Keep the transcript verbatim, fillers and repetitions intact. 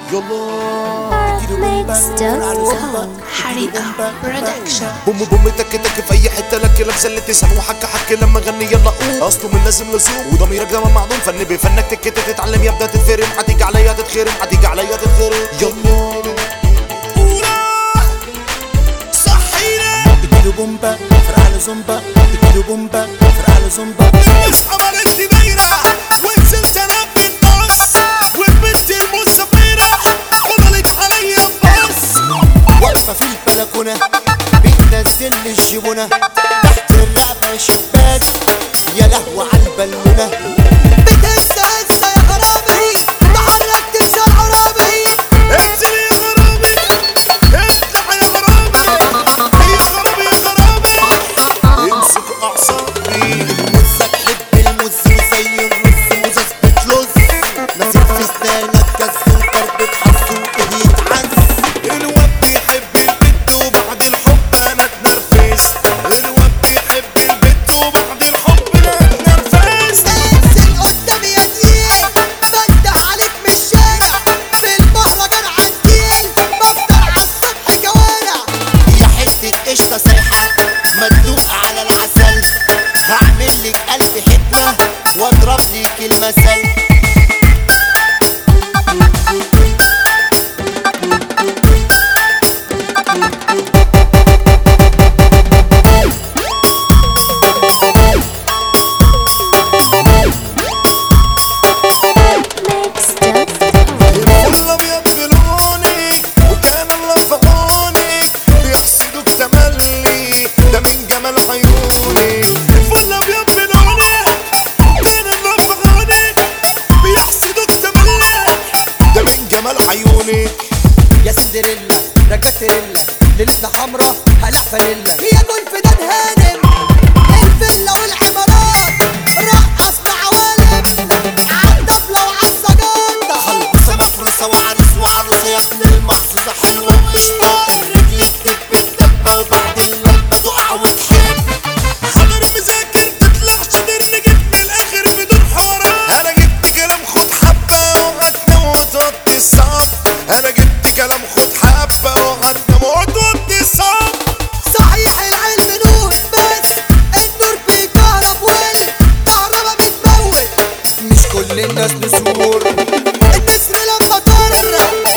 يلا ميكس دوت كوم حريقة برودكشن. بوم بوم تك تك في اي حته لك لابسه اللي تسمع وحك حك لما غني يلا قوم اصله من لازم لزوم وضميرك ده معدوم فن بفنك تك تتعلم يبدا تتفرم هتيجي عليا تتخرم هتيجي عليا تتخرم يلا صحينا اديله بومبا فرقع له زومبا اديله بومبا فرقع له زومبا اصحى بلدي دايره وانزل سلام من باص والبنت المسافره عملت عليا باص واقفه في البلكونه بتنزل لي الجبونه تحت الرقبه شباك يا لهوي على البالونه بتهز هزه يا غرامي تحرك تنسى العرابي انزل يا غرامي افتح يا غرامي يا غرامي يا غرامي امسكوا اعصابي المزه تحب المز وزي الرز مزاز بتلز ماسك في اسنانك جز وضربة حظ يتعز الواد بيحب البت وبعد الحب انا اتنرفزت الواد بيحب البت وبعد الحب انا اتنرفزت انزل قدامي يا تقيل بفتح عليك من الشارع في المهرجان عالتقيل بفطر عالصبح كوارع يا حتة قشطة سايحة مدلوقة على العسل هعمل لك ألف حكمة واضرب لك المثل ميكس دوت كوم. الفل ابيض بلوني وكان الله في عوني بيحسدوك تملي ده من جمال عيوني الفل ابيض بلوني وكان الله في عوني بيحسدوك تملي ده من جمال عيوني يا سندريلا راجاتريلا ليلتنا حمرا هلا فانيلا يا دول فدان هانم الفيلا والعمارات رقص مع عوالم عالطبلة وعالسجادة خلصة مفروسة وعريس وعروسة يا ابن المحظوظة حلوة بقشطة الرجل تدب الدبة وبعد اللبة تقع وتحب حضر مذاكر تطلع شاطر نجيب من الاخر بدون حوارات انا جبت كلام خد حبه وهتنام وتوطي الصف انا جبت كلام خد حبه وهتنام وتوطي الصف صحيح العلم نور بس النور بيكهرب والكهربا بتموت مش كل الناس نسور النسر لما طار